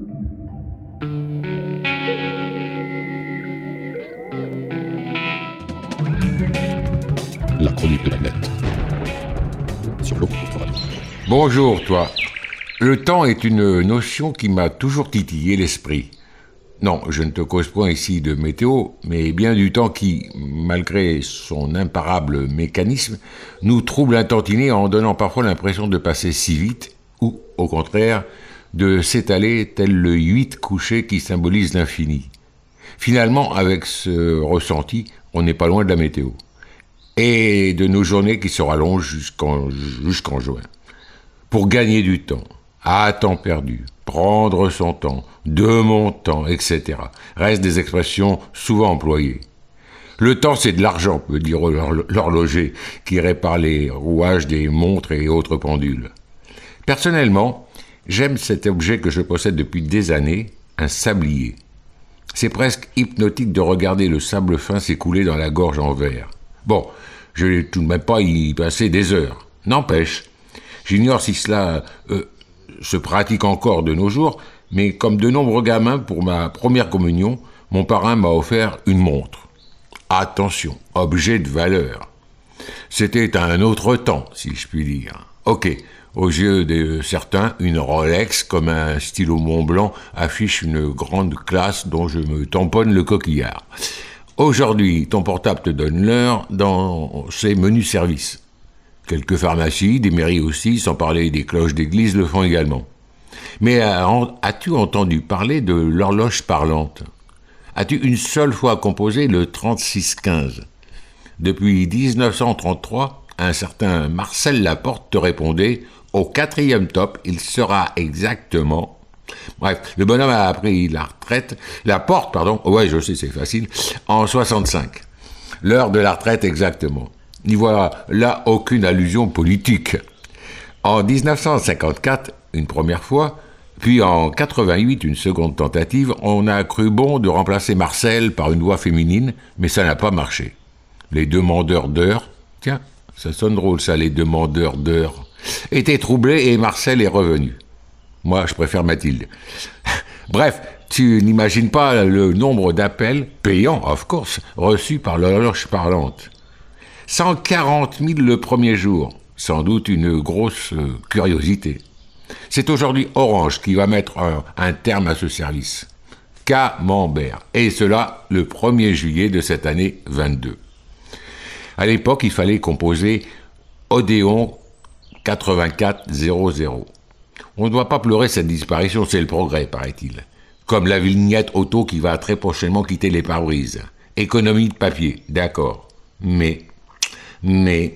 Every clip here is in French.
La chronique de la planète. Sur l'eau. Bonjour, toi. Le temps est une notion qui m'a toujours titillé l'esprit. Non, je ne te cause point ici de météo, mais bien du temps qui, malgré son imparable mécanisme, nous trouble un tantinet en donnant parfois l'impression de passer si vite, ou, au contraire, de s'étaler tel le 8 couché qui symbolise l'infini. Finalement, avec ce ressenti, on n'est pas loin de la météo. Et de nos journées qui se rallongent jusqu'en juin. Pour gagner du temps, à temps perdu, prendre son temps, de mon temps, etc. Restent des expressions souvent employées. Le temps, c'est de l'argent, peut dire l'horloger, qui répare les rouages des montres et autres pendules. Personnellement, j'aime cet objet que je possède depuis des années, un sablier. C'est presque hypnotique de regarder le sable fin s'écouler dans la gorge en verre. Bon, je ne vais tout de même pas y passer des heures. N'empêche, j'ignore si cela se pratique encore de nos jours, mais comme de nombreux gamins, pour ma première communion, mon parrain m'a offert une montre. Attention, objet de valeur. C'était un autre temps, si je puis dire. Ok, aux yeux de certains, une Rolex, comme un stylo Montblanc, affiche une grande classe dont je me tamponne le coquillard. Aujourd'hui, ton portable te donne l'heure dans ses menus services. Quelques pharmacies, des mairies aussi, sans parler des cloches d'église, le font également. Mais as-tu entendu parler de l'horloge parlante ? As-tu une seule fois composé le 3615 ? Depuis 1933, un certain Marcel Laporte te répondait « Au 4e top, il sera exactement... » Bref, le bonhomme a pris la porte, ouais, je sais, c'est facile, en 65. L'heure de la retraite exactement. N'y voilà là aucune allusion politique. En 1954, une première fois, puis en 88, une seconde tentative, on a cru bon de remplacer Marcel par une voix féminine, mais ça n'a pas marché. Les demandeurs d'heures, tiens, ça sonne drôle ça, les demandeurs d'heures, étaient troublés et Marcel est revenu. Moi, je préfère Mathilde. Bref, tu n'imagines pas le nombre d'appels, payants, of course, reçus par l'horloge parlante. 140 000 le premier jour, sans doute une grosse curiosité. C'est aujourd'hui Orange qui va mettre un terme à ce service. Camembert. Et cela le 1er juillet de cette année 22. À l'époque, il fallait composer Odéon 8400. On ne doit pas pleurer cette disparition, c'est le progrès, paraît-il. Comme la vignette auto qui va très prochainement quitter les pare-brises. Économie de papier, d'accord. Mais, non,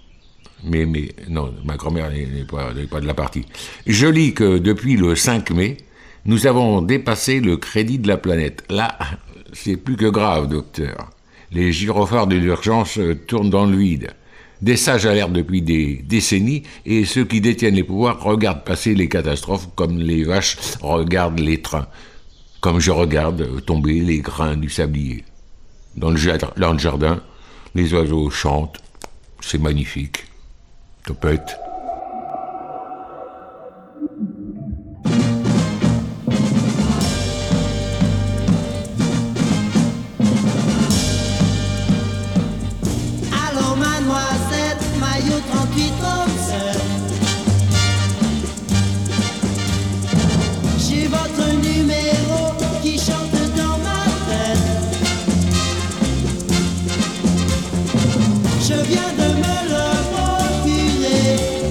ma grand-mère n'est pas de la partie. Je lis que depuis le 5 mai, nous avons dépassé le crédit de la planète. Là, c'est plus que grave, docteur. Les gyrophares de l'urgence tournent dans le vide. Des sages alertent depuis des décennies et ceux qui détiennent les pouvoirs regardent passer les catastrophes comme les vaches regardent les trains. Comme je regarde tomber les grains du sablier. Dans le jardin, les oiseaux chantent. C'est magnifique. Topette. Allô mademoiselle, maillot 38-37. J'ai votre numéro qui chante dans ma tête. Je viens de me le procurer.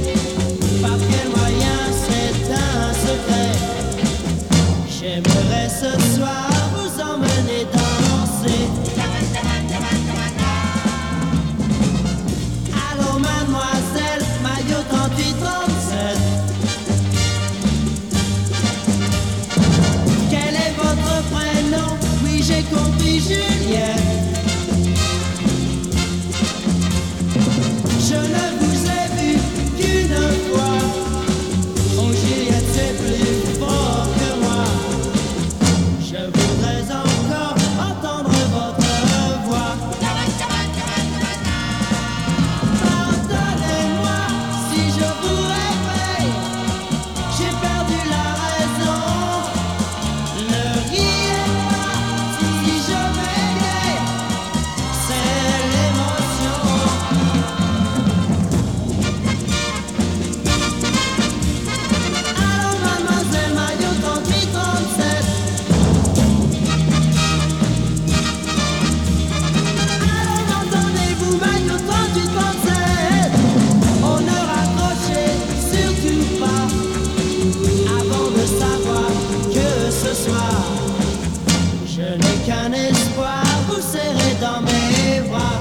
soir, je n'ai qu'un espoir, vous serrez dans mes bras.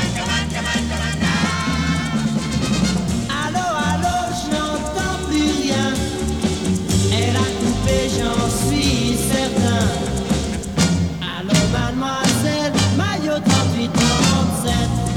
Allô, allô, je n'entends plus rien. Elle a coupé, j'en suis certain. Allô, mademoiselle, maillot 38-37.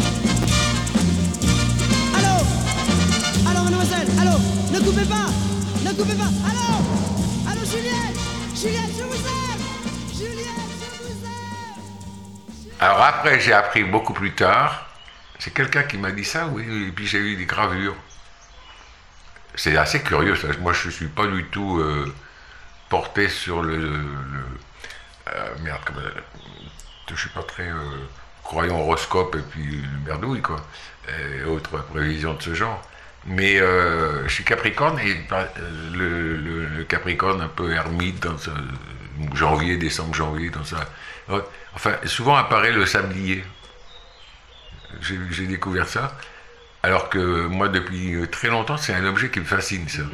Allô, allô, mademoiselle, allô, ne coupez pas, ne coupez pas. Allô, allô, Juliette, Juliette, je vous aime. Juliette, je vous aime. Alors après, j'ai appris beaucoup plus tard, c'est quelqu'un qui m'a dit ça, oui, et puis j'ai eu des gravures. C'est assez curieux, ça. Moi je ne suis pas du tout porté sur merde, je suis pas très croyant au horoscope et puis merdouille, quoi, et autres prévisions de ce genre. Mais je suis Capricorne, et le Capricorne un peu ermite, dans ça, janvier, décembre, janvier, dans ça. Enfin, souvent apparaît le sablier. J'ai découvert ça. Alors que moi, depuis très longtemps, c'est un objet qui me fascine, ça.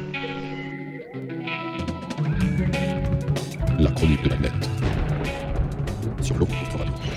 La chronique de la nette. Sur l'eau,